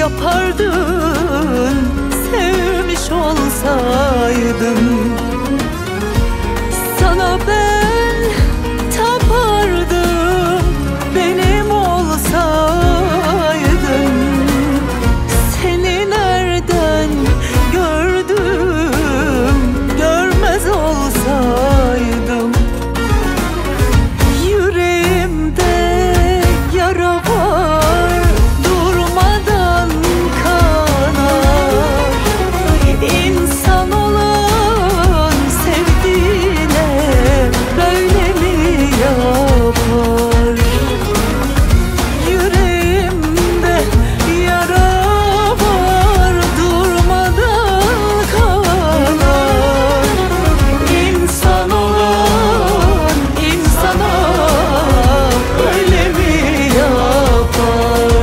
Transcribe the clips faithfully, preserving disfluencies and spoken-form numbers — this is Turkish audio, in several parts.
yapardın sevmiş olsaydın? Sana ben tapardım benim olsaydın. Seni nereden gördüm görmez olsaydım. Yüreğimde yara var durmadan kanar. İnsan olan sevdiğine böyle mi yapar? Yüreğimde yara var durmadan kanar. İnsan olan insana böyle mi yapar?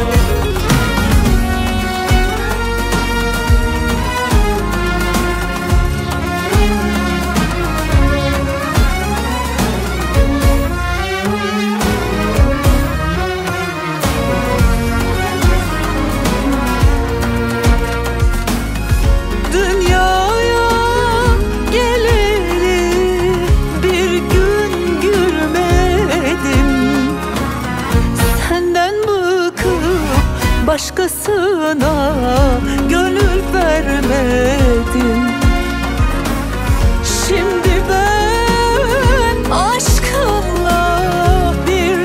Dünyaya geleli bir gün gülmedim. Senden bıkıp başkasına gönül vermedim. Şimdi ben aşkınla bir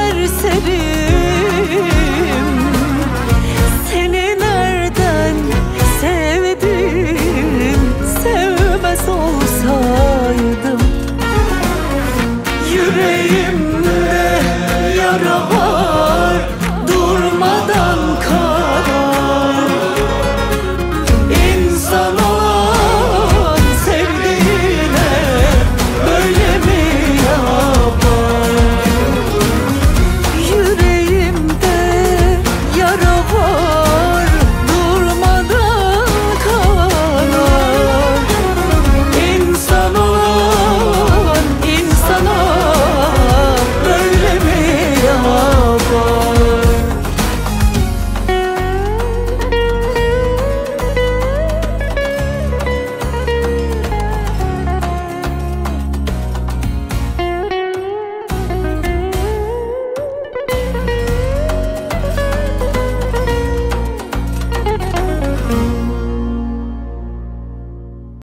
serseriyim. Seni nereden sevdim sevmez olsaydım. Yüreğimde yara var durmadan